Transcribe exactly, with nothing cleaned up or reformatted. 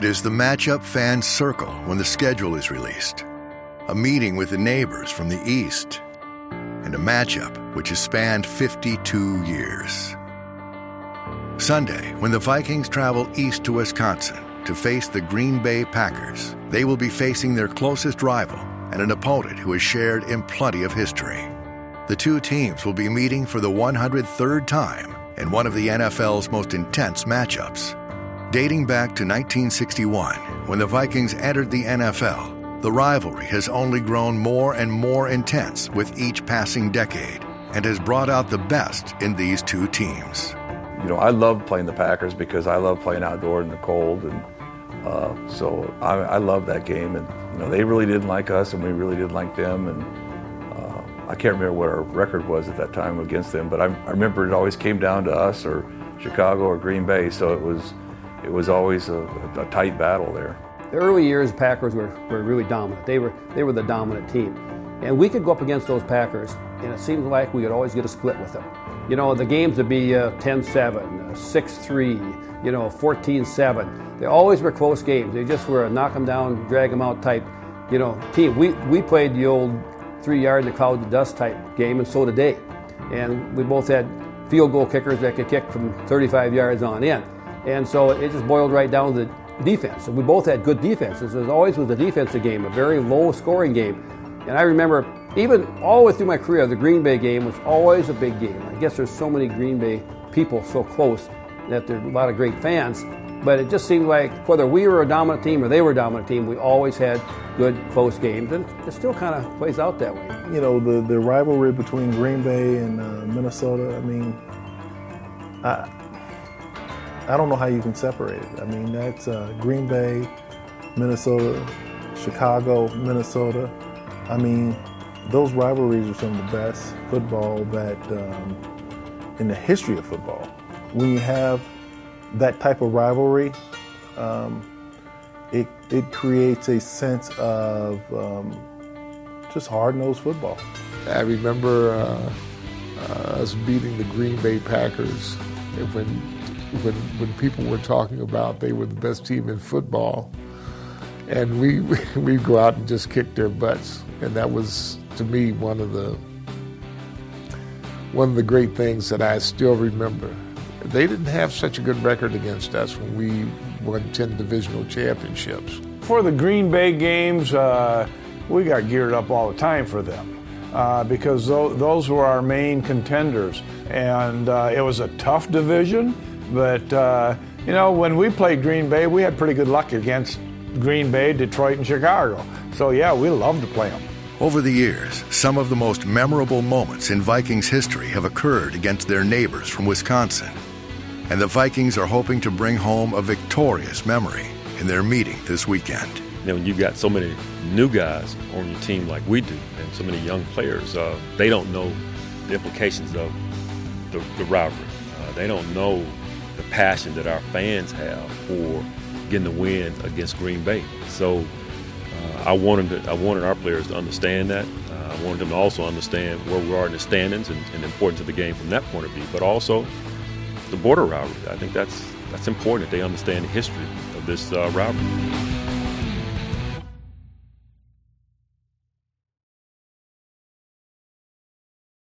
It is the matchup fans circle when the schedule is released, a meeting with the neighbors from the East, and a matchup which has spanned fifty-two years. Sunday, when the Vikings travel east to Wisconsin to face the Green Bay Packers, they will be facing their closest rival and an opponent who has shared in plenty of history. The two teams will be meeting for the one hundred third time in one of the N F L's most intense matchups. Dating back to nineteen sixty-one, when the Vikings entered the N F L, the rivalry has only grown more and more intense with each passing decade and has brought out the best in these two teams. You know, I love playing the Packers because I love playing outdoor in the cold, and uh, so I, I love that game. And you know, they really didn't like us, and we really didn't like them. And uh, I can't remember what our record was at that time against them, but I, I remember it always came down to us or Chicago or Green Bay. So it was it was always a, a tight battle there. The early years, Packers were, were really dominant. They were they were the dominant team, and we could go up against those Packers, and it seemed like we could always get a split with them. You know, the games would be uh, ten seven, uh, six three, you know, fourteen seven. They always were close games. They just were a knock them down, drag them out type, you know, team. We we played the old three yard in the cloud of dust type game, and so did they. And we both had field goal kickers that could kick from thirty-five yards on in. And so it just boiled right down to the defense. And we both had good defenses. It always was a defensive game, a very low scoring game. And I remember even all the way through my career, the Green Bay game was always a big game. I guess there's so many Green Bay people so close that there's a lot of great fans. But it just seemed like whether we were a dominant team or they were a dominant team, we always had good, close games. And it still kind of plays out that way. You know, the, the rivalry between Green Bay and uh, Minnesota, I mean, I, I don't know how you can separate it. I mean, that's uh, Green Bay, Minnesota, Chicago, Minnesota. I mean, those rivalries are some of the best football that um, in the history of football. When you have that type of rivalry, um, it it creates a sense of um, just hard-nosed football. I remember uh, uh, us beating the Green Bay Packers when when when people were talking about they were the best team in football, and we we go out and just kick their butts, and that was to me one of the one of the great things that I still remember. They didn't have such a good record against us when we won ten divisional championships. For the Green Bay games, uh, we got geared up all the time for them uh, because th- those were our main contenders. And uh, it was a tough division, but, uh, you know, when we played Green Bay, we had pretty good luck against Green Bay, Detroit, and Chicago. So, yeah, we loved to play them. Over the years, some of the most memorable moments in Vikings history have occurred against their neighbors from Wisconsin. And the Vikings are hoping to bring home a victorious memory in their meeting this weekend. You know, when you've got so many new guys on your team like we do, and so many young players, uh, they don't know the implications of the, the rivalry. Uh, they don't know the passion that our fans have for getting the win against Green Bay. So uh, I wanted to, I wanted our players to understand that. Uh, I wanted them to also understand where we are in the standings and, and the importance of the game from that point of view, but also the border rivalry. I think that's that's important that they understand the history of this uh, rivalry.